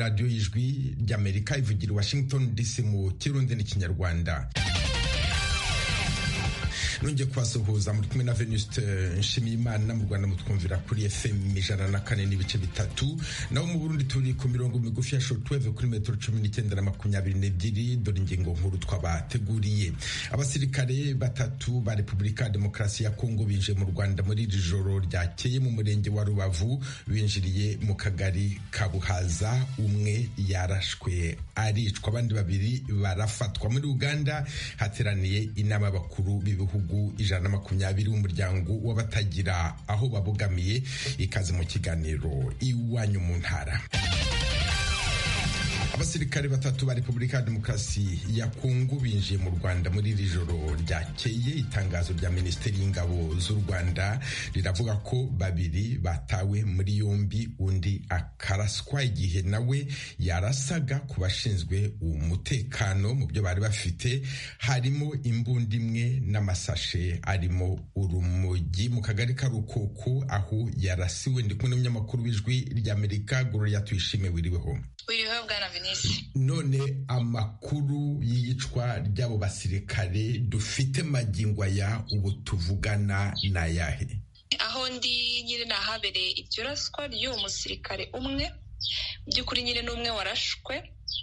radiyo y'ijwi ry'Amerika ivugira i Washington DC mu Kirundi n'Ikinyarwanda. Nongeye kubasuhuza muri kumwe na Venuste Nshimiyimana. Mu Rwanda mutwumvira kuri FM 104.3, naho mu Burundi turi ku mirongo migufi ya shortwave kuri metero 19 na 22. Dore ingingo nkuru twabateguriye. Abasirikare batatu ba Repubulika ya Demokarasi ya Kongo binjiye mu Rwanda muri iri joro ryakeye mu murenge wa Rubavu, binjiriye mu kagari ka Buhaza. Umwe yarashwe aricwa, abandi babiri barafatwa. Muri Uganda hateraniye inama y'abakuru b'ibihugu 120 w'umuryango w'abatagira aho babogamiye. Ikaze mu kiganiro Iwanyu mu Ntara. Abasirikare batatu ba Repubulika ya Demokarasi ya Kongo binjiye mu Rwanda muri iri joro ryakeye. Itangazo rya Minisiteri y'Ingabo z'u Rwanda riravuga ko babiri batawe muri yombi, undi akaraswa igihe nawe yarasaga ku bashinzwe umutekano. Mu byo bari bafite harimo imbunda imwe n'amasashe arimo urumogi mu kagari ka Rukoko aho yarasiwe. Ndi kumwe n'umunyamakuru w'ijwi ry'Amerika Gloria Tuyishime. Wiriweho. None amakuru y'iyicwa ry'abo basirikare dufite magingo aya ubu tuvugana n'ayahe? Aho ndi nyine nahabereye iryo raswa ry'uwo musirikare umwe, by'ukuri nyine n'umwe warashwe,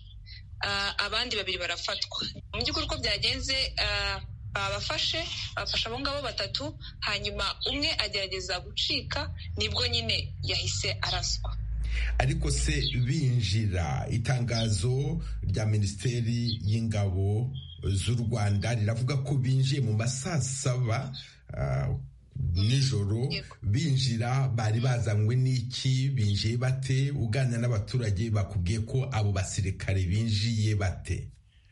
abandi babiri barafatwa. Mu by'ukuri uko byagenze, bafashe abo ngabo batatu, hanyuma umwe agerageza gucika, nibwo nyine yahise araswa. Ariko se binjira, itangazo rya Minisiteri y'Ingabo z'u Rwanda riravuga ko binjiye mu masaa 7 nijoro. Binjira bari bazanywe n'iki? Binjiye bate? Uganira n'abaturage bakubwiye ko abo basirikare binjiye bate?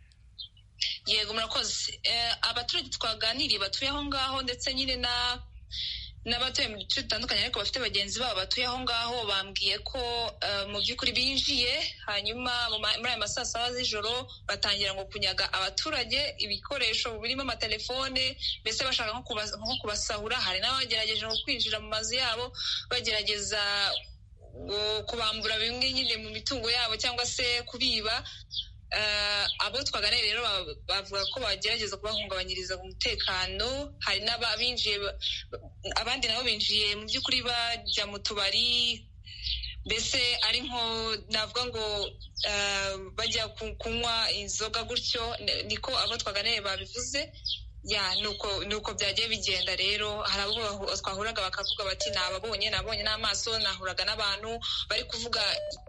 Yego, murakoze. Abaturage twaganiriye batuye aho ngaho ndetse nyine n'abatuye mu duce dutandukanye ariko bafite bagenzi babo batuye aho ngaho, bambwiye ko mu by'ukuri binjiye, hanyuma muri aya masaa 7 z'ijoro batangira ngo kunyaga abaturage ibikoresho birimo amatelefone, mbese bashaka nko kubasahura. Hari n'abagerageje nko kwinjira mu mazu yabo bagerageza kubambura bimwe nyine mu mitungo yabo cyangwa se kubiba. Abo twaganiriye rero bavuga ko bagerageza kubahungabanyiriza umutekano. Hari n'abinjiye, abandi nabo binjiye mu by'ukuri bajya mu tubari, mbese ari nko navuga ngo bajya kunywa inzoga gutyo, niko abo twaganiriye babivuze. Nuko byagiye bigenda. Rero hari abo twahuraga bakavuga bati nabonye n'amaso, nahuraga n'abantu bari kuvuga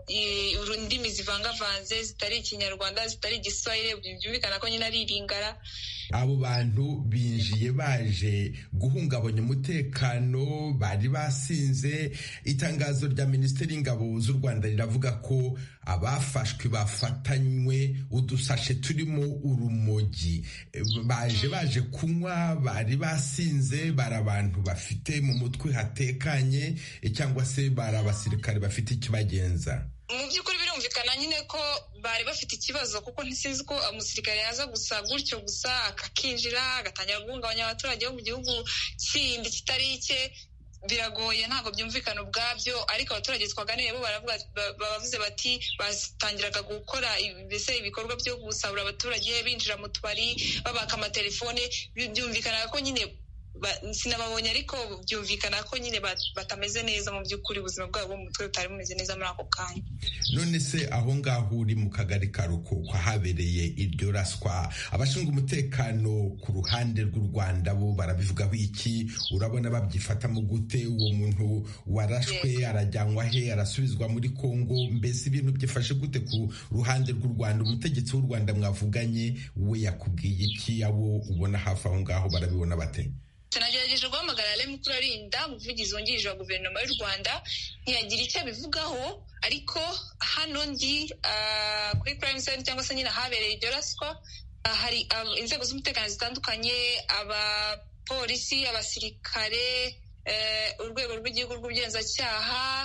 indimi zivangavanze, zitari Ikinyarwanda, zitari Igiswahili, byumvikana ko nyine ari iringara. Abo bantu binjiye baje guhungabanya umutekano, bari basinze. Itangazo rya Minisiteri y'Ingabo z'u Rwanda riravuga ko abafashwe bafatanywe udusashe turimo urumogi. Baje kunywa, bari basinze, bari abantu bafite mu mutwe hatekanye, cyangwa se bari abasirikare bafite ikibagenza? Mu by'ukuri birumvikana nyine ko bari bafite ikibazo, kuko ntisinzi ko umusirikare yaza gusa gutyo gusa akakinjira agatangira guhungabanya abaturage bo mu gihugu kindi kitari icye. Biragoye, ntabwo byumvikana ubwabyo. Ariko abaturage twaganiriye bo bavuze bati batangiraga gukora mbese ibikorwa byo gusahura abaturage, binjira mu tubari babaka amatelefone. Byumvikana ko nyine sinababonye, ariko byumvikana ko nyine batameze neza mu by'ukuri. Ubuzima bwabo bwo mu mutwe butari bumeze neza muri ako kanya. None se aho ngaho uri mu kagari ka Rukoko habereye iryo raswa, abashinzwe umutekano ku ruhande rw'u Rwanda bo barabivugaho iki? Urabona babyifatamo gute? Uwo muntu warashwe arajyanwa he? Arasubizwa muri Kongo? Mbese ibintu byifashe gute ku ruhande rw'u Rwanda? Umutegetsi w'u Rwanda mwavuganye we yakubwiye iki? Abo ubona hafi aho ngaho barabibona bate? Nagerageje guhamagara Alain Mukurarinda, umuvugizi wungirije wa guverinoma y'u Rwanda, ntiyagira icyo abivugaho. Ariko hano ndi kuri Prime Center cyangwa se nyine ahabereye iryo raswa, hari inzego z'umutekano zitandukanye, abapolisi, abasirikare, urwego rw'igihugu rw'ubugenzacyaha,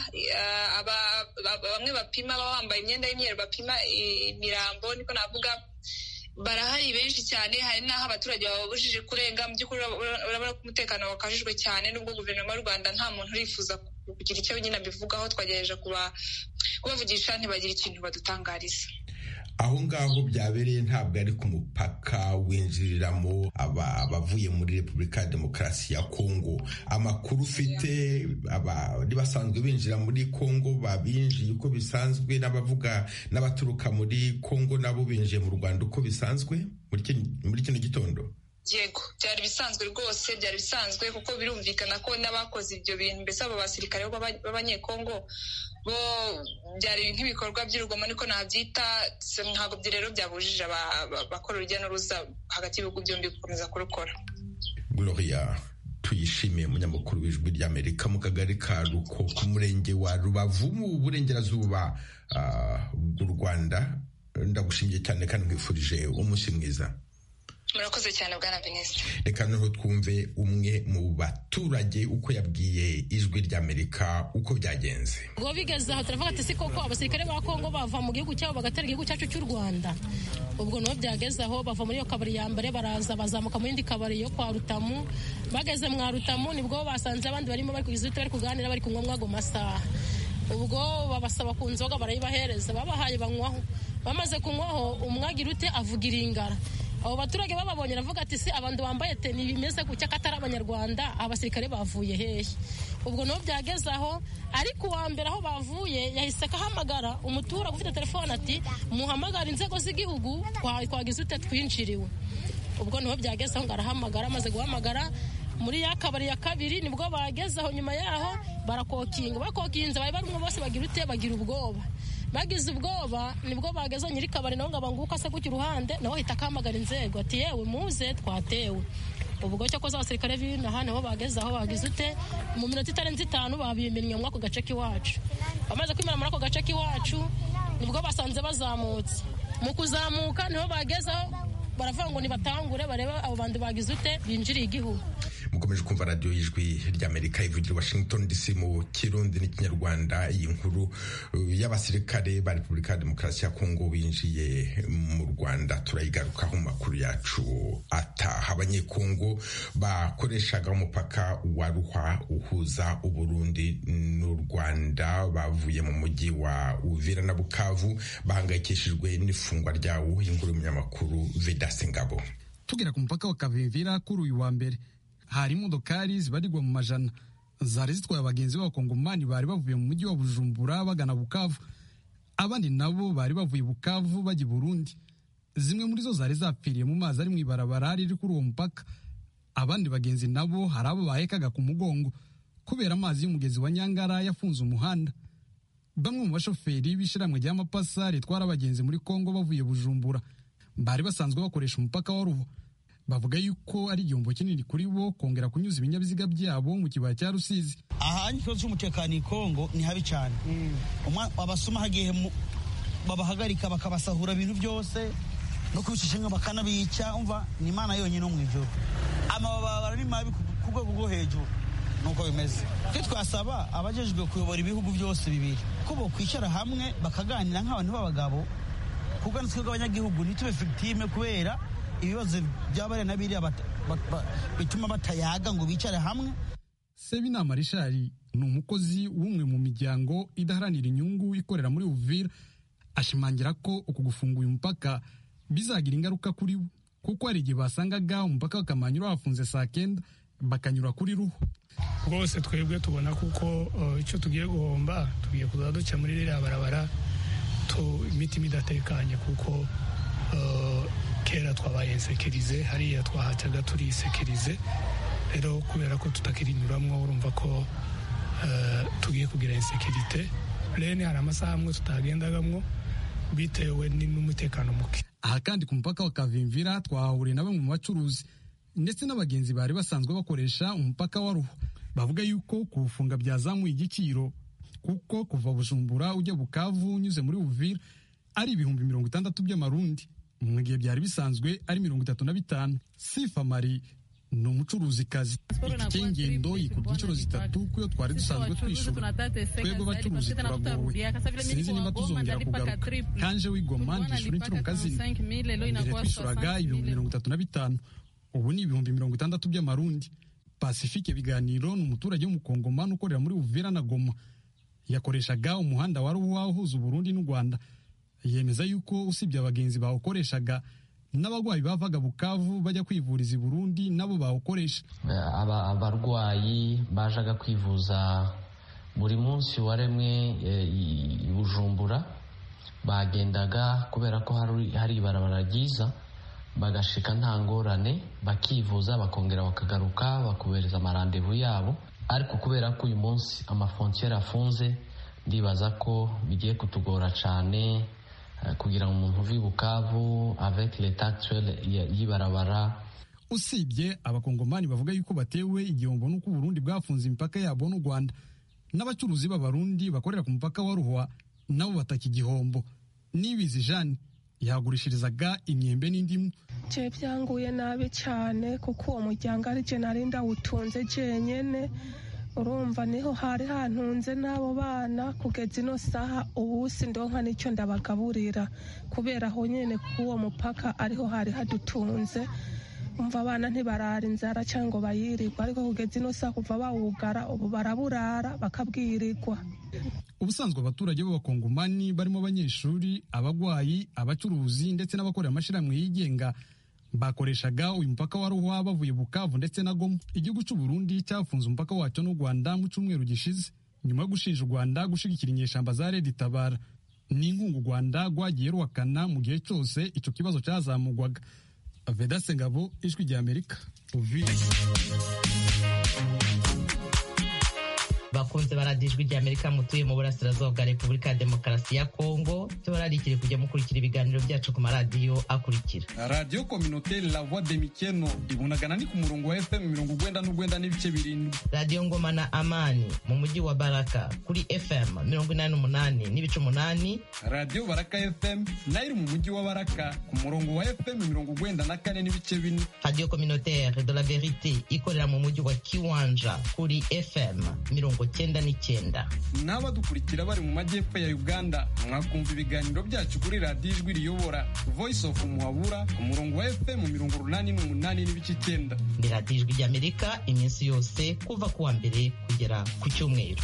bamwe bapima, baba bambaye imyenda y'imyeru bapima imirambo, niko navuga. barahari benshi cyane, hari n'aho abaturage bababujije kurenga. Mu by'ukuri urabona ko umutekano wakajijwe cyane, nubwo guverinoma y'u Rwanda nta muntu urifuza kugira icyo nyine abivugaho. Twagerageje kubavugisha ntibagire ikintu badutangariza. Aho ngaho byabereye ntabwo ari ku mupaka winjiriramo abavuye muri Repubulika ya Demokarasi ya Kongo. Amakuru ufite abari basanzwe binjira muri Kongo babinjiye uko bisanzwe, n'abavuga n'abaturuka muri Kongo nabo binjiye mu Rwanda uko bisanzwe muri kino gitondo? Yego, byari bisanzwe rwose, byari bisanzwe, kuko birumvikana ko n'abakoze ibyo bintu, mbese abo basirikare b'abanyekongo bo byari nk'ibikorwa by'urugomo niko nabyita. Ntabwo rero byabujije abakora urujya n'uruza hagati y'ibihugu byombi gukomeza kurukora. Gloria Tuyishimiye, umunyamakuru w'Ijwi ry'Amerika mu kagari ka Ruko ku murenge wa Rubavu mu burengerazuba bw'u Rwanda. Ndagushimiye cyane kandi nkwifurije umunsi mwiza. Murakoze cyane Bwana Venuste. Reka noneho twumve umwe mu baturage uko yabwiye Ijwi ry'Amerika uko byagenze. Ubwo bigeze aho turavuga ati si koko abasirikare ba Kongo bava mu gihugu cyabo bagatera igihugu cyacu cy'u Rwanda. Ubwo niho byageze aho bava muri iyo kabari ya mbere baraza bazamuka mu yindi kabari yo kwa Rutamu. Bageze mwa Rutamu nibwo basanze abandi barimo bari kugizute bari kuganira bari kunywa mwago masaha. Ubwo babasaba ku nzoga barayibahereza, babahaye banywaho. Bamaze kunywaho umwagira ute avugira ingara. Abo baturage bababonye ravuga ati si abantu bambaye teni bimeze gutya katari abanyarwanda, abasirikare bavuye hehe? Ubwo no byageze aho, ariko wa mbere aho bavuye yahise kahamagara umuturage ufite telefone ati muhamagara inzego z'igihugu twagize ute twinjiriwe. Ubwo niho byageze aho ngarahamagara, amaze guhamagara muri ya kabari ya kabiri nibwo bageze aho. Nyuma yaho bakokinze bari barumwe bose bagira ute bagira ubwoba. Bagize ubwoba nibwo bageze nyiri kabari naho ngabanguka se kuki ruhande naho hita kamagara inzego ati yewe muze twatewe. Ubwo cyo koza abasirikare b'ina hano ho bageze aho bagize ute mu minota itarenze 5 babimennye mu ako gace k'iwacu. Bamaze kwimera muri ako gace k'iwacu nibwo basanze bazamutse. Mu kuzamuka niho bageze aho baravuga ngo nibatangure bareba abo bandi bagize ute binjiriye igihugu. Mukomeje kumva radio y'Ijwi ry'Amerika ivugira Washington DC mu Kirundi n'Ikinyarwanda. Iyi nkuru y'abasirikare ba Repubulika ya Demokarasi ya Kongo binjiye mu Rwanda turayigarukaho mu makuru yacu ataha. Abanyekongo bakoreshaga umupaka wa Ruhwa uhuza Uburundi n'u Rwanda bavuye mu mujyi wa Uvira na Bukavu bahangayikishijwe n'ifungwa ryawo. Inkuru y'umunyamakuru Vedaste Ngabo. Tugera ku mupaka wa Kavimvira kuri uyu wa mbere hari imodokari zibarirwa mu majana zari zitwaye abagenzi b'abakongomani bari bavuye mu mujyi wa Bujumbura bagana Bukavu. Abandi nabo bari bavuye Bukavu bajya Burundi. Zimwe muri zo zari zapfiriye mu mazi ari mu ibarabara riri kuri uwo mupaka. Abandi bagenzi nabo hari abo bahekaga ku mugongo kubera amazi y'umugezi wa Nyangara yafunze umuhanda. Bamwe mu bashoferi b'ishiramwe ry'amapasa ritwara abagenzi muri Kongo bavuye Bujumbura bari basanzwe bakoresha umupaka wa Ruhwa. Bavuga yuko ari igihombo kinini kuri bo kongera kunyuza ibinyabiziga byabo mu kibaya cya Rusizi. Aha ikibazo cy'umutekano i Kongo ni habi cyane. Abasuma hagiye babahagarika bakabasahura ibintu byose no kubishishinga bakanabica. Umva ni Imana yonyine mu ijoro. Amababara ni mabi ku rwego rwo hejuru. Nuko bimeze. Twasaba abajejwe kuyobora ibihugu byose bibiri ko bo kwicara hamwe bakaganira nk'abantu b'abagabo, kuko natwe abanyagihugu nitube victime kubera ibibazo by'abare nabiriya bituma batayaga ngo bicare hamwe. Sebinama Richard ni umukozi w'umwe mu miryango idaharanira inyungu ikorera muri Uvira. Ashimangira ko uku gufunga uyu mupaka bizagira ingaruka kuri bo, kuko hari igihe basangaga umupaka w'Akamanyura wafunze saa 9 bakanyura kuri Ruhwa. Rwose twebwe tubona kuko icyo tugiye guhomba tugiye kuza duca muri ririya barabara imitima idatekanye, kuko kera twabaye insekirize hariya twahacaga turi insekirize. Rero kubera ko tutakirinyuramwo urumva ko tugiye kugira insekirite. Rero hari amasaha amwe tutagendagamwo bitewe n'umutekano muke. Aha kandi ku mupaka wa Kavimvira twahahuriye na bamwe mu bacuruzi ndetse n'abagenzi bari basanzwe bakoresha umupaka wa Ruhwa. Bavuga yuko kuwufunga byazamuye igiciro, kuko kuva Bujumbura ujya Bukavu unyuze muri Uvira ari ibihumbi 60 by'amarundi mu gihe byari bisanzwe ari 35. Sifa Mari ni umucuruzikazi. Itike y'ingendo yikubye inshuro zitatu kuyo twari dusanzwe twishyura. Twebwe abacuruzi turagowe, sinzi niba tuzongera kugaruka. Kanje w'Igoma ndishyura inshuro kazini, mbere twishyuraga ibihumbi 35, ubu ni ibihumbi 60 by'amarundi. Pacifique Biganiro ni umuturage w'umukongomani ukorera muri Uvira na Goma. Yakoreshaga umuhanda wari uhuza Burundi n'u Rwanda. Yemeza yuko usibye abagenzi bawukoreshaga, n'abagwayi bavaga Bukavu bajya kwivuriza i Burundi nabo bawukoresha. Abarwayi bajaga kwivuza buri munsi waremwe i Bujumbura bagendaga kubera ko hari ibarabara ryiza, bagashika nta ngorane, bakivuza bakongera bakagaruka bakubereza amarandevu yabo. Ariko kubera ko uyu munsi amafrontiere afunze, ndibaza ko bigiye kutugora cyane kugira ngo umuntu uvi Bukavu avec l'état actuel y'ibarabara. Usibye abakongomani bavuga yuko batewe igihombo n'uko Burundi bwafunze imipaka yabo n'u Rwanda, n'abacuruzi b'abarundi bakorera ku mupaka wa Ruhwa nabo bataka igihombo. Nibizi Jeanne yagurishirizaga imyembe n'indimu. Je byanguye nabi cyane kuko uwo muryango ari je nari ndawutunze jenyene, urumva niho hari hantunze n'abo bana kugeza ino saha. Ubu sindonka nicyo ndabagaburira kubera aho nyene kuwo mupaka ariho hari hadutunze. Umva abana ntibarara inzara cyangwa bayirirwa, ariko kugeza ino saha kuva bawugara ubu baraburara bakabwirirwa. Ubusanzwe abaturage b'abakongomani barimo abanyeshuri, abagwayi, abacuruzi ndetse n'abakorera amashirahamwe yigenga bakoreshaga uyu mupaka wa Ruhwa bavuye Bukavu ndetse na Goma. Igihugu cy'u Burundi cyafunze umupaka wacyo n'u Rwanda mu cyumweru gishize nyuma yo gushinja u Rwanda gushigikira inyeshamba za Red Tabara. Ni inkunga u Rwanda rwagiye ruhakana mu gihe cyose icyo kibazo cyazamugwaga. Vedaste Ngabo, Ijwi rya Amerika, Uvira. Bakunze baradijwi rya Amerika mutuye mu burasirazuba bwa Repubulika ya Demokarasi ya Kongo, tubararikire kujya mukurikira ibiganiro byacu ku maradiyo akurikira: Radio Communautaire La Voix de Mikeno ibunagana ni ku murongo wa FM 99 n'ibice 7, Radio Ngoma na Amani mu mujyi wa Baraka kuri FM 88 n'ibice 8, Radio Baraka FM nayo iri mu mujyi wa Baraka ku murongo wa FM 94 n'ibice 4, Radio Communautaire de la Vérité ikorera mu mujyi wa Kiwanja kuri FM 99. N'abadukurikira bari mu majyepfo ya Uganda mwakumva ibiganiro byacu kuri Radio Ijwi Riyobora Voice of Muhabura ku murongo wa FM 88 n'ibice 9. Ni Radio Ijwi rya Amerika iminsi yose kuva kuwa mbere kugera ku cyumweru.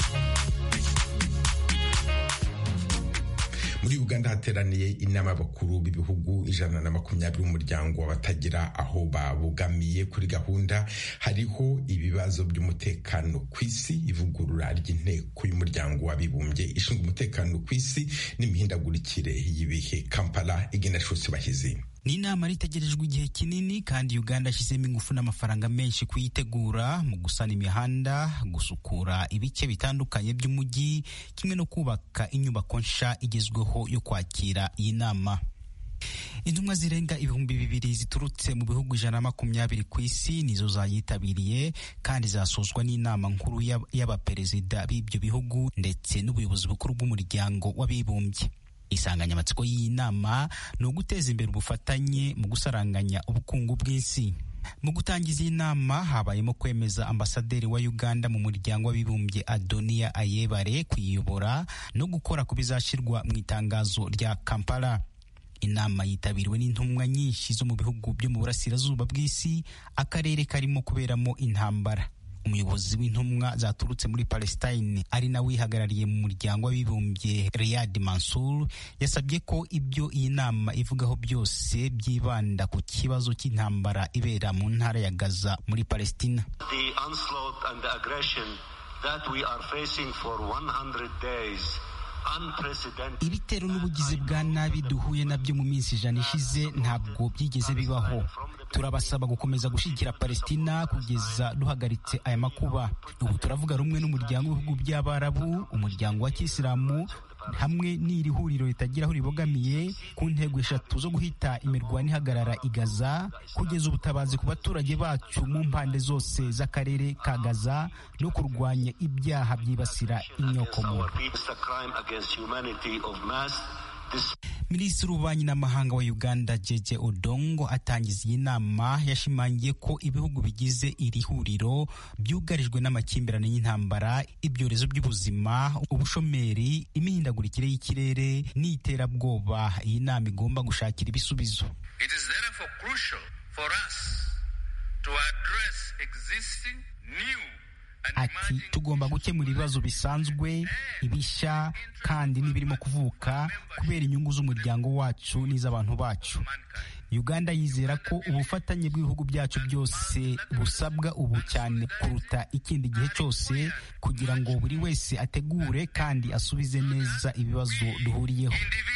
Muri Uganda hateraniye inama y'abakuru b'ibihugu 120 umuryango w'abatagira aho babugamiye. Kuri gahunda hariho ibibazo by'umutekano ku isi, ivugurura ry'inteko y'umuryango w'abibumbye ishinzwe umutekano ku isi n'imihindagurikire y'ibihe. Kampala, Ignatius Bahizi. Ni inama ritegerejwe igihe kinini kandi Uganda yashyizemo ingufu n'amafaranga menshi kuyitegura mu gusana imihanda, gusukura ibice bitandukanye by'umujyi, kimwe no kubaka inyubako nsha igezweho yo kwakira iyi nama. Intumwa zirenga 2,000 ziturutse mu bihugu 120 ku isi nizo zayitabiriye kandi zasozwa n'inama nkuru y'abaperezida b'ibyo bihugu ndetse n'ubuyobozi bukuru bw'umuryango w'abibumbye. Insanganyamatsiko y'iyi nama ni uguteza imbere ubufatanye mu gusaranganya ubukungu bw'isi. Mu gutangiza iyi nama habayemo kwemeza ambasaderi wa Uganda mu muryango w'abibumbye Adonia Ayebare kuyiyobora no gukora ku bizashyirwa mu itangazo rya Kampala. Inama yitabiriwe n'intumwa nyinshi zo mu bihugu byo mu burasirazuba bw'isi, akarere karimo kuberamo intambara. Umuyobozi w'intumwa zaturutse muri Palestine ari nawe wihagarariye mu muryango w'abibumbye Riyad Mansour yasabye ko ibyo iyi nama ivugaho byose byibanda ku kibazo cy'intambara ibera mu ntara ya Gaza muri Palestina. The onslaught and the aggression that we are facing for 100 days. Ibitero n'ubugizi bwa nabi duhuye nabyo mu minsi 100 ishize ntabwo byigeze bibaho. Turabasaba gukomeza gushyigikira Palestina kugeza duhagaritse aya makuba. Ubu turavuga rumwe n'umuryango w'ibihugu by'Abarabu, umuryango wa Kisilamu hamwe n'iri huriro ritagira aho ribogamiye ku ntego 3 zo guhita imirwano ihagarara i Gaza, kugeza ubutabazi ku baturage bacu mu mpande zose z'akarere ka Gaza no kurwanya ibyaha byibasira inyokomuntu. Minisitiri w'ububanyi n'amahanga wa Uganda Jeje Odongo atangiza iyi nama yashimangiye ko ibihugu bigize iri huriro byugarijwe n'amakimbirane y'intambara, ibyorezo by'ubuzima, ubushomeri, imihindagurikire y'ikirere n'iterabwoba. Iyi nama igomba gushakira ibisubizo. It is therefore crucial for us to address existing new. Ati tugomba gukemura ibibazo bisanzwe, ibishya kandi n'ibirimo kuvuka kubera inyungu z'umuryango wacu n'iz'abantu bacu. Uganda yizera ko ubufatanye bw'ibihugu byacu byose busabwa ubu cyane kuruta ikindi gihe cyose kugira ngo buri wese ategure kandi asubize neza ibibazo duhuriyeho.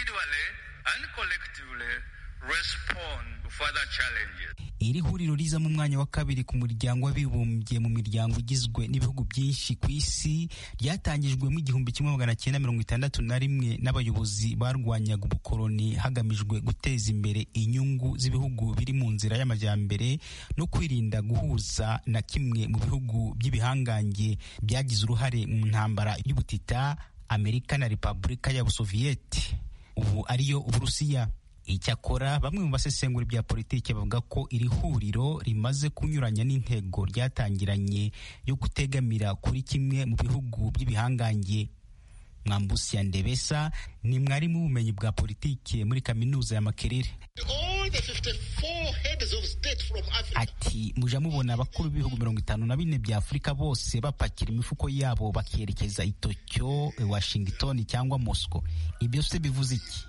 Iri huriro riza mu mwanya wa kabiri ku muryango w'abibumbye mu miryango igizwe n'ibihugu byinshi ku isi, ryatangijwe mu 1961 n'abayobozi barwanyaga ubukoloni hagamijwe guteza imbere inyungu z'ibihugu biri mu nzira y'amajyambere no kwirinda guhuza na kimwe mu bihugu by'ibihangange byagize uruhare mu ntambara y'ubutita, Amerika na Repubulika y'Abasoviyeti, ubu ariyo Uburusiya. Icyakora bamwe mu basesengura bya politiki bavuga ko iri huriro rimaze kunyuranya n'intego ryatangiranye yo gutegamira kuri kimwe mu bihugu by'ibihangange. Mwambusi ya Ndebesa ni mwarimu w'ubumenyi bwa politiki muri kaminuza ya Makerere. Ati muja mubona abakuru b'ibihugu 54 bya Afurika bose bapakira imifuko yabo bakerekeza i Tokyo, Washington cyangwa Moscow. Ibyo se bivuze iki?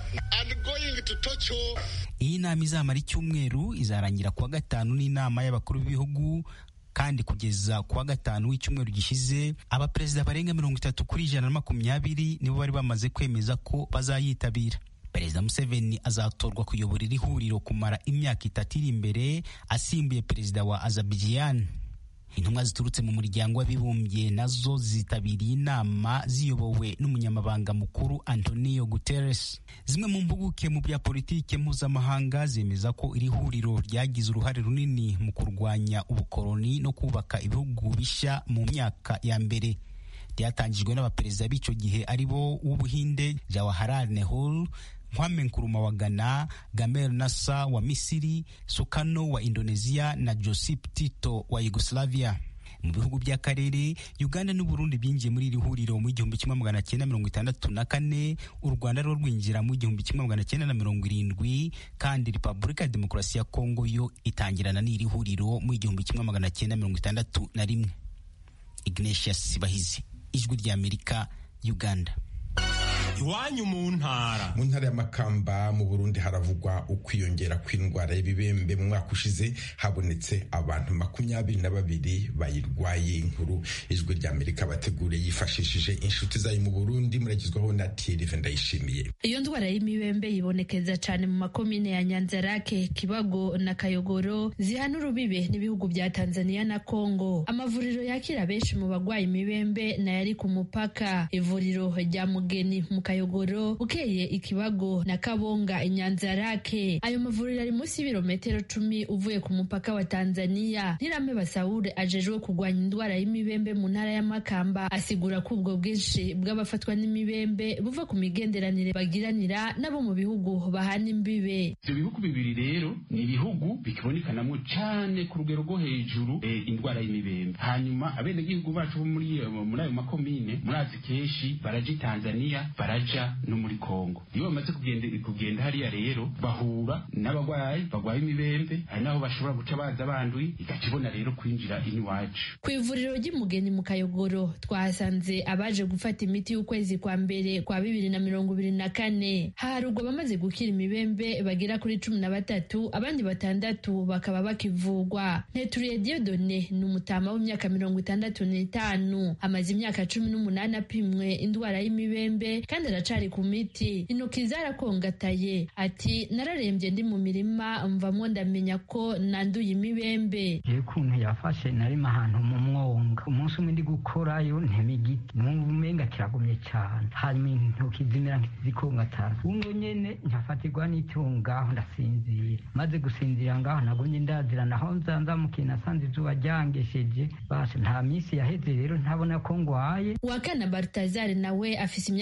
Iyi nama izamara icyumweru, izarangira kuwa gatanu n'inama y'abakuru b'ibihugu, kandi kugeza kuwa gatanu w'icyumweru gishize abaperezida barenga 30 kuri 120 nibo bari bamaze kwemeza ko bazayitabira. Perezida Museveni azatorwa kuyobora iri huriro kumara imyaka 3 iri imbere, asimbuye perezida wa Azerbaijan. Intumwa ziturutse mu muryango w'abibumbye nazo zitabiriye inama ziyobowe n'umunyamabanga mukuru Antonio Guterres. Zimwe mu mpuguke mu bya politike mpuzamahanga zemeza ko iri huriro ryagize uruhare runini mu kurwanya ubukoloni no kubaka ibihugu bishya mu myaka ya mbere. Ryatangijwe n'abaperezida b'icyo gihe aribo w'Ubuhinde Jawaharlal Nehru, Kwame Nkrumah wa Ghana, Gamal Nasser wa Misiri, Sukarno wa Indonesia na Josip Tito wa Yugoslavia. Mu bihugu by'akarere, Uganda n'u Burundi byinjiye muri iri huriro mu 1964, u Rwanda rwo rwinjira mu 1970, kandi Repubulika ya Demokarasi ya Kongo yo itangirana n'iri huriro mu 1961. Ignatius Bahizi, Ijwi ry'Amerika, Uganda. Iwanyu mu ntara ya Makamba mu Burundi haravugwa ukwiyongera kw'indwara y'ibibembe. Mu mwaka ushize habonetse abantu 22 bayirwaye. Inkuru Ijwi ry'Amerika bategure yifashishije inshuti zayo mu Burundi, muragizwaho na Thierry Vendayishimiye. Iyo ndwara y'imibembe yibonekeza cyane mu makomine ya Nyanzarake, Kibago na Kayogoro zihana urubibe n'ibihugu bya Tanzania na Kongo. Amavuriro yakira benshi mu bagwaye imibembe na yari ku mupaka. Ivuriro rya Mugeni mu Kayogoro, Bukeye, Ikibago na Kabonga Inyanzarake. Ayo mavuriro ari munsi y'ibirometero 10 uvuye ku mupaka wa Tanzania. Ntirame Basaure ajejwe kugwanya indwara y'imibembe mu ntara ya Makamba asigura ko ubwo bwinshi bw'abafatwa n'imibembe buva ku migenderanire bagiranira nabo mu bihugu bahana imbibe. Ibyo bihugu bibiri rero ni ibihugu bikibonekanamo cyane ku rugero rwo hejuru indwara y'imibembe. Hanyuma abenegihugu bacu muri ayo makomine murazi kenshi baraje Tanzania, baraja no muri Kongo. Iyo bamaze kugenda hariya rero bahura n'abagwayi bagwaye imibembe, hari naho bashobora guca baza banduye, igakibona rero kwinjira iwacu. Ku ivuriro ry'Imugeni mu Kayogoro twahasanze abaje gufata imiti y'ukwezi kwa mbere kwa 2024. Harugwa bamaze gukira imibembe bagera kuri 13, abandi 6 bakaba bakivugwa. Neturiye Dieudonné ni umutama w'imyaka 65, amaze imyaka 18 apimwe indwara y'imibembe kandi aracari ku miti. Intoki zarakongataye, ati nararembye ndi mu mirima mvamwo ndamenya ko nanduye imibembe. Ukuntu yafashe narima ahantu mu mwonga, umunsi umwe ndi gukorayo ntema igiti, umenga kiragumye cyane, hanyuma intoki zimera nk'izikongatana. Uno nyene nkafatirwa n'itungaho ndasinzira, maze gusinzira ngaho nagumye ndazira naho nzanzamukiye nasanze izuba ryangesheje. Basi nta minsi yaheze rero ntabona ko ngwaye. Wakana Bartazar nawe afise imyaka 40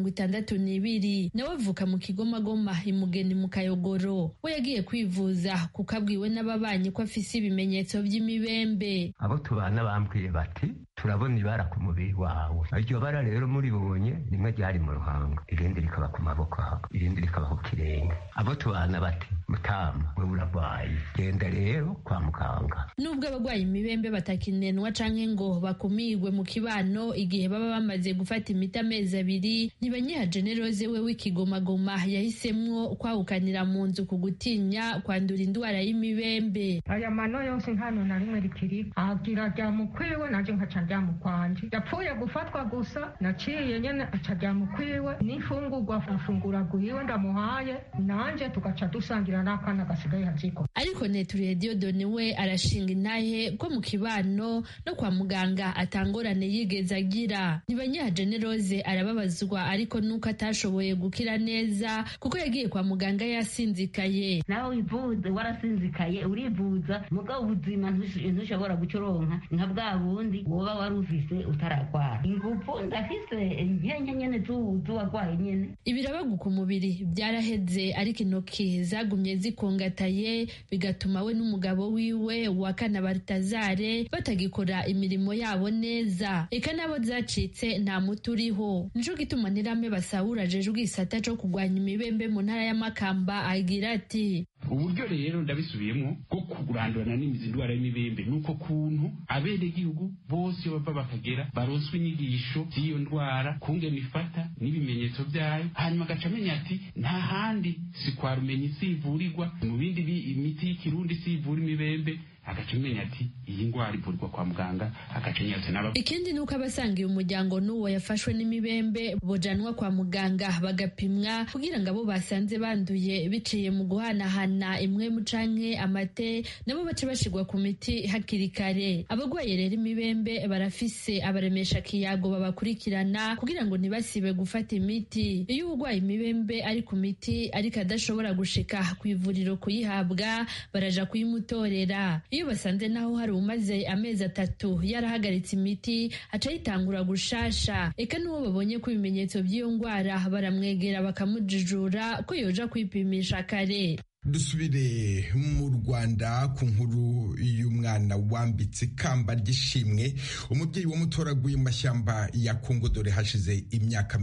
62 nawe avuka mu Kigomagoma imugeni mu Kayogoro. We yagiye kwivuza kuko abwiwe n'ababanyi ko afise ibimenyetso by'imibembe. Abo tubana bambwiye bati turabona ibara ku mubiri wawe. Iryo bara rero muribonye rimwe ryari mu ruhanga, irindi rikaba ku maboko, irindi rikaba ku kirenge. Abo tubana bati mutama we urarwaye, genda rero kwa muganga. Nubwo abagwaye imibembe batakinenwa canke ngo bakumirwe mu kibano igihe baba bamaze gufata imiti amezi 2, Nibanyiha Generose we w'Ikigomagoma yahisemwo kwahukanira mu nzu ku gutinya kwandura indwara y'imibembe. Aya mano yose nkano na rimwe rikiri agira rya mukwiwe naje nkaca rya mukwanje, yapfuye gufatwa gusa naciye nyene aca rya mukwiwe n'ifungurwa afungura guhiwe ndamuhaye nanje tugaca dusangira n'akana gasigaye haziko. Ariko Neturiye Diodone we arashinga intahe ko mu kibano no kwa muganga atangorane yigeze agira. Nibanyiha Generose arababazwa ariko nuko atashoboye gukira neza kuko yagiye kwa muganga yasinzikaye. Nawe ivuze warasinzikaye urivuza mugabo ubuzima ntushobora gucoronka nka bwa bundi woba warufise utarakwa. Ingufu ndafise nkenye nyene zuwagwaye nyene. Ibirabagu ku mubiri byaraheze ariko intoki zagumye zikongataye bigatuma we n'umugabo wiwe wa Kana Baltazare batagikora imirimo yabo neza. Eka nabo zacitse nta muturiho. Nico gituma Nirame Basahura jeje ubwisata cyo kugwanya imibembe mu ntara ya Makamba agira ati uburyo rero ndabisubiyemo bwo kurandurana n'imizi ndwara y'imibembe nuko kuntu abene gihugu bose bava bakagera baronswe inyigisho z'iyo ndwara kungena ifata n'ibimenyetso byayo, hanyuma agaca amenya ati nta handi si kwa Rumenyi sivurirwa, mu bindi imiti y'ikirundi sivura imibembe, agaca amenya ati iyi ndwara ivurwa kwa muganga, agaca nyatse naba. Ikindi nuko abasangiye umuryango n'uwo yafashwe n'imibembe bojanwa kwa muganga bagapimwa kugira ngo abo basanze banduye biciye mu guhanahana imwe mu canke amate nabo bace bashigwa ku miti hakiri kare. Abagwaye rero imibembe barafise abaremesha kiyago babakurikirana kugira ngo ntibasibe gufata imiti. Iyo urwaye imibembe ari ku miti ariko adashobora gushika ku ivuriro kuyihabwa baraja kuyimutorera. Iyo basanze naho hari umaze amezi 3 yarahagaritse imiti aca yitangura gushasha. Eka n'uwo babonye ko ibimenyetso by'iyo ndwara baramwegera bakamujijura ko yoja kwipimisha kare. Dusubire mu Rwanda ku nkuru y'umwana wambitse ikamba ry'ishimwe umubyeyi wamutoraguye mu mashyamba ya Kongo dore hashize imyaka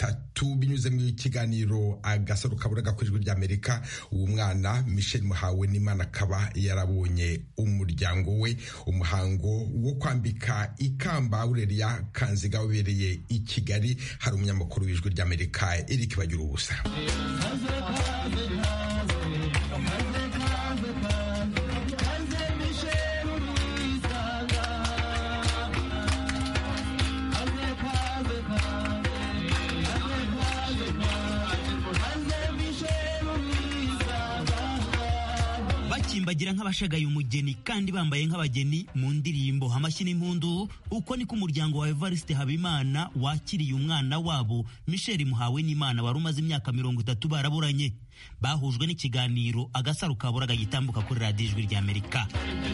30 binyuze mu kiganiro Agasaro Kaburaga ku Ijwi ry'Amerika. Uwo mwana Michel Muhawe n'Imana akaba yarabonye umuryango we. Umuhango wo kwambika ikamba Aurelia Kanziga wabereye i Kigali. Hari umunyamakuru w'Ijwi ry'Amerika Eric Bagirubusa. Bagira nk'abashagaye umugeni kandi bambaye nk'abageni mu ndirimbo amashyi n'impundu. Uko niko umuryango wa Evariste Habimana wakiriye umwana wabo Michel Muhawe n'Imana wari umaze imyaka 30 baraburanye. Bahujwe n'ikiganiro Agasaro Kaburaga gitambuka kuri Radio Ijwi ry'Amerika.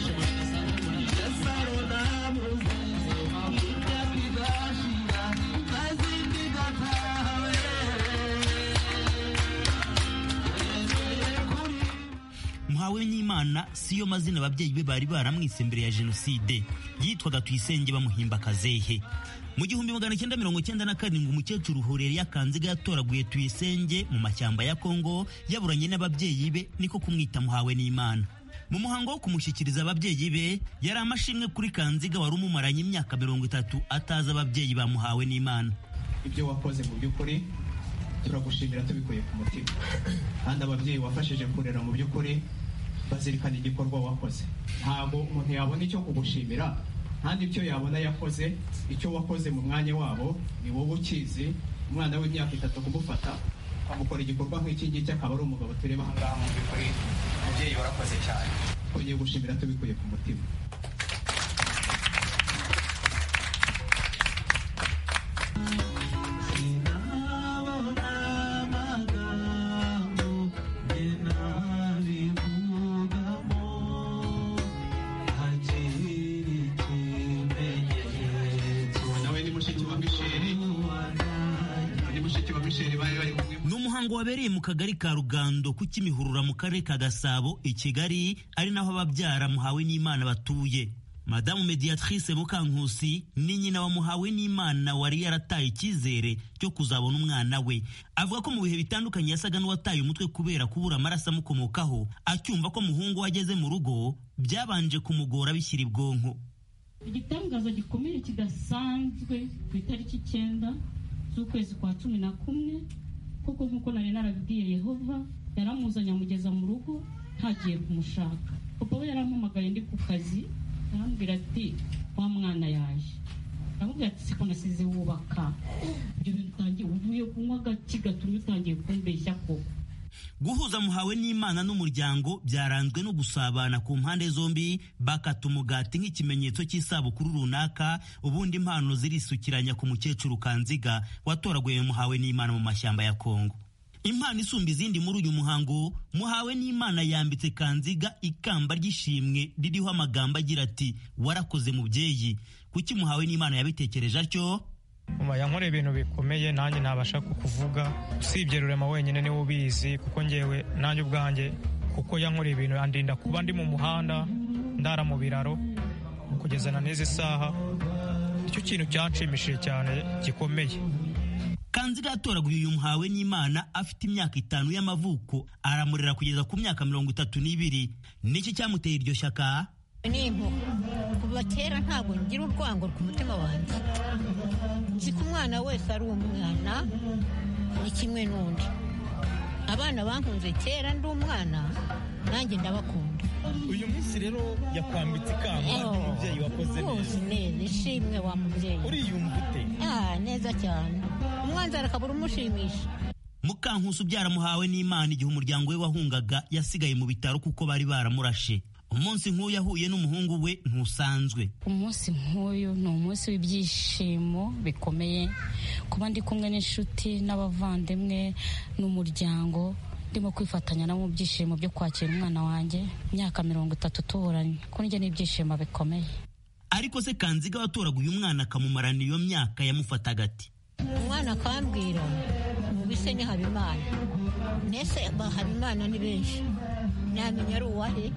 Muhawe n'Imana siyo mazina ababyeyi be bari baramwise mbere ya jenoside. Yitwaga Tuyisenge bamuhimba Kazehe. Mu 1997 umukecuru Aurelia Kanziga yatoraguye Tuyisenge mu mashyamba ya Kongo yaburanye n'ababyeyi be niko kumwita Muhawe n'Imana. Mu muhango wo kumushyikiriza ababyeyi be yari amashimwe kuri Kanziga wari umumaranye imyaka 30 ataza ababyeyi ba Muhawe n'Imana. Ibyo wakoze mu by'ukuri turagushimira tubikuye ku mutima, kandi ababyeyi wafashije kurera mu by'ukuri bazirikana igikorwa wakoze. Ntabwo umuntu yabona icyo kugushimira kandi icyo yabona yakoze, icyo wakoze mu mwanya wabo ni wowe ukizi. Umwana w'imyaka 3 kumufata amukora igikorwa nk'iki ngiki akaba ari umugabo tureba aha ngaha mu by'ukuri. Ababyeyi warakoze cyane, twongeye gushimira tubikuye ku mutima. umuhango wabereye mu kagari ka Rugando ku Kimihurura mu karere ka Gasabo i Kigali, ari naho ababyara Muhawe n'Imana batuye. Madamu Mediatrice Mukankusi ni nyina wa Muhawe n'Imana wari yarataye icyizere cyo kuzabona umwana we. Avuga ko mu bihe bitandukanye yasaga n'uwataye umutwe kubera kubura amaraso amukomokaho, acyumva ko muhungu wageze mu rugo byabanje kumugora bishyira ibwonko. Igitangazo gikomeye kidasanzwe ku itariki 9 z'ukwezi kwa 11, kuko nkuko nari narabibwiye Yehova yaramuzanye amugeza mu rugo ntagiye kumushaka. Papa we yarampamagaye ndi ku kazi, arambwira ati wa mwana yaje. Aramubwira ati siko nasize wubaka. Ibyo bintu utangiye uvuye kunywa agati gatumye utangiye kumbeshya ko. Guhuza Muhawe n'Imana n'umuryango byaranzwe no gusabana ku mpande zombi, bakata umugati nk'ikimenyetso cy'isabukuru runaka, ubundi impano zirisukiranya ku mukecuru Kanziga watoraguye Muhawe n'Imana mu mashyamba ya Kongo. Impano isumba izindi muri uyu muhango, Muhawe n'Imana yambitse Kanziga ikamba ry'ishimwe ririho amagambo agira ati warakoze mubyeyi. Kuki Muhawe n'Imana yabitekereje atyo? Yankoreye ibintu bikomeye nanjye ntabasha kuvuga, usibye Rurema wenyine niwe ubizi, kuko njyewe nanjye ubwanjye, kuko yankoreye ibintu andinda kuba ndi mu muhanda ndara mu biraro kugeza na n'izi saha. Icyo kintu cyanshimishije cyane gikomeye. Kanziga yatoraguye uyu Muhawe n'Imana afite imyaka 5 y'amavuko, aramurera kugeza ku myaka 32. Niki cyamuteye iryo shyaka? Nimbo kuva kera ntabwo ngira urwango ku mutima wanjye. Nzi ko umwana wese ari umwana, ni kimwe n'undi. Abana bankunze kera ndi umwana, nanjye ndabakunda. Uyu munsi rero yakwambitse ikamba ry'umubyeyi wakoze neza. Neza, ishimwe wa mubyeyi. Uriyumva ute? Neza cyane. Umwanzara akabura umushimisha. Mukankusi ubyara Muhawe n'Imana igihe umuryango we wahungaga yasigaye mu bitaro kuko bari baramurashe. Umunsi nk'uyu yahuye n'umuhungu we ntusanzwe. Umunsi nk'uyu ni umunsi w'ibyishimo bikomeye, kuba ndi kumwe n'inshuti n'abavandimwe n'umuryango, ndimo kwifatanya nabo mu byishimo byo kwakira umwana wanjye imyaka 30 tuburanye. Ko njye n'ibyishimo bikomeye. Ariko se Kanziga watoraguye umwana akamumarana iyo myaka yamufataga ati? Umwana akambwira mubise ni Habimana. Nese Habimana ni benshi, namenya ari uwahe.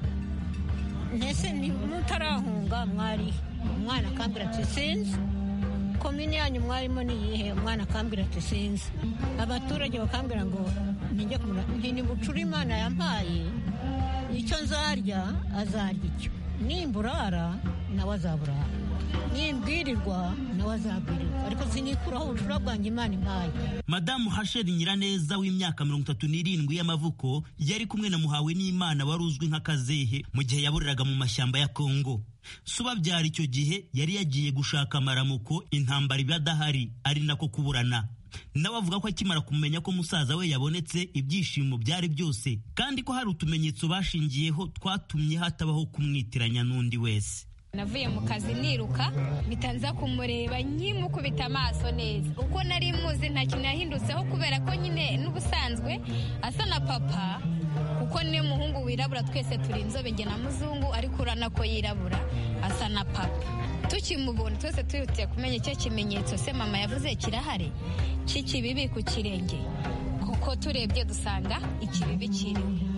Nese ni mutarahunga mwari. Umwana akambwira ati sinzi. Komini yanyu mwarimo ni iyihe? Umwana akambwira ati sinzi. Abaturage bakambwira ngo ninjye kumura nti bucura Imana yampaye, icyo nzarya azarya icyo, nimburara nawe azaburara, nimbwirirwa nawe azabwirirwa, ariko sinikuraho ubucura bwanjye Imana impaye. Madamu Hasheri Nyiraneza w'imyaka 37 y'amavuko yari kumwe na Muhawe n'Imana wari uzwi nka Kazehe mu gihe yaburiraga mu mashyamba ya Kongo. Suba byari icyo gihe yari yagiye gushaka amaramuko, intambara ibadahari ari nako kuburana. Nawe avuga ko akimara kumenya ko musaza we yabonetse ibyishimo byari byose, kandi ko hari utumenyetso bashingiyeho twatumye hatabaho kumwitiranya n'undi wese. Navuye mu kazi niruka bitanza kumureba nkimukubita amaso neza, uko nari muzi nta kintu yahindutseho, kubera ko nyine n'ubusanzwe asa na papa, kuko ni umuhungu wirabura, twese turi inzobe nge na muzungu, ariko urana ko yirabura asa na papa. Tukimubona twese tuyutiye kumenya icyo kimenyetso se mama yavuze kirahari cy'ikibibi ku kirenge, kuko turebye dusanga ikibibi kiri.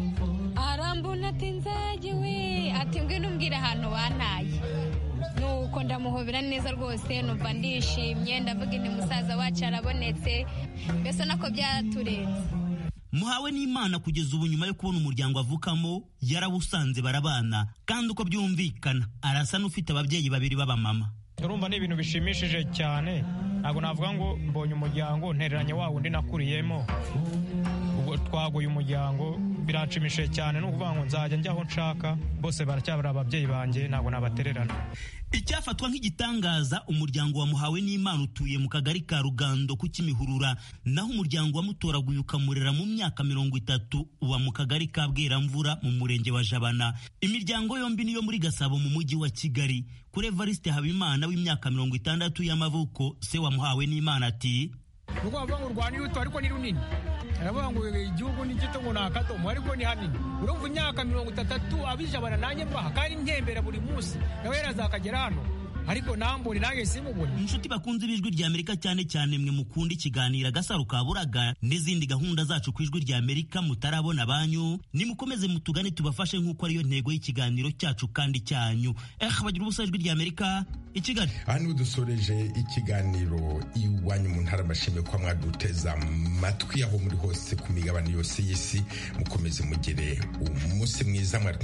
Arambona ati nzagiwe, ati ngwino umbwira ahantu wantaye. Nuko ndamuhobera neza rwose, numva ndishimye, ndavuga inti musaza wacu arabonetse, mbese nako byaturenze. Muhawe n'Imana kugeza ubu nyuma yo kubona umuryango avukamo yarawusanze barabana, kandi uko byumvikana arasa n'ufite ababyeyi babiri b'abamama. Urumva ni ibintu bishimishije cyane, ntabwo navuga ngo mbonye umuryango ntereranye wa wundi nakuriyemo. Ubwo twaguye umuryango biranshimishije cyane, no kuvuga ngo nzajya njya aho nshaka, bose baracyabara ababyeyi banjye, ntabwo nabatererana. Icyafatwa nk'igitangaza, umuryango wa Muhawe n'Imana utuye mu kagari ka Rugando ku Kimihurura, naho umuryango wamutoraguye ukamurera mu myaka 30 uba mu kagari ka Bweramvura mu murenge wa Jabana. Imiryango yombi niyo muri Gasabo mu mujyi wa Kigali. Kuri Evariste Habimana w'imyaka 60 y'amavuko, se wa Muhawe n'Imana ati nuko bavuga ngo urwanya uruto ariko ni runini, aravuga ngo igihugu ni gito ngo nakatomo ariko ni hanini. Urumva imyaka 30 abijabana nanjye mbaha kandi ntembera buri munsi, nawe yarazakagera hano ariko nambone nange simubone. Inshuti bakunze ibijwi rya Amerika, cyane cyane mwe mukunda ikiganiro Agasaro Kaburaga n'izindi gahunda zacu ku ijwi rya Amerika mutarabona banyu, nimukomeze mutugane tubafashe nk'uko ariyo ntego y'ikiganiro cyacu kandi cyanyu. Bagira ubusa ijwi rya Amerika i Kigali. Hano dusoreje ikiganiro iwanyu mu ntara. Bashimiye ko mwaduteza amatwi aho muri hose ku migabane yose y'isi. Mukomeze mugire umunsi mwiza.